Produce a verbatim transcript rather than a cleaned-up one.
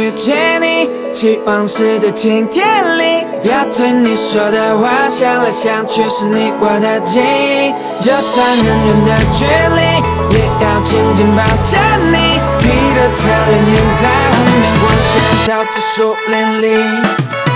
遇见你，期望是在晴天里，要对你说的话，想来想去是你我的记忆。就算很远的距离，也要紧紧抱着你。你的侧脸映在湖面光线照着树林里。